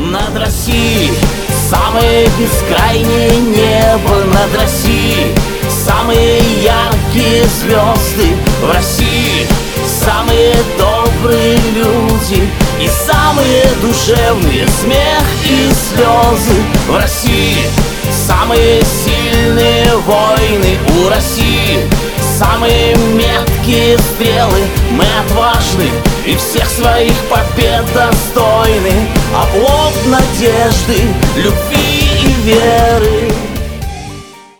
над Россией самое бескрайнее небо над Россией, самые яркие звезды в России, самые добрые люди и самые душевные смех и слезы в России, самые сильные войны у России, самые меткие стрелы. Мы отважны и всех своих побед достойны, оплот надежды, любви и веры.